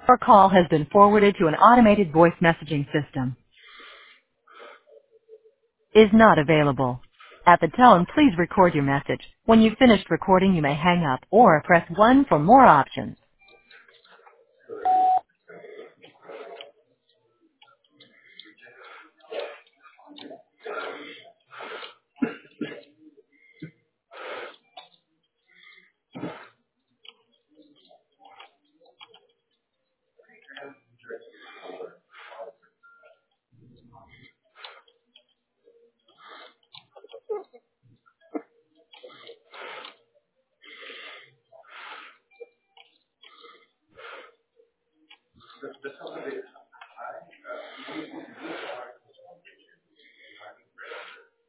Your call has been forwarded to an automated voice messaging system. Is not available. At the tone, please record your message. When you've finished recording, you may hang up or press 1 for more options.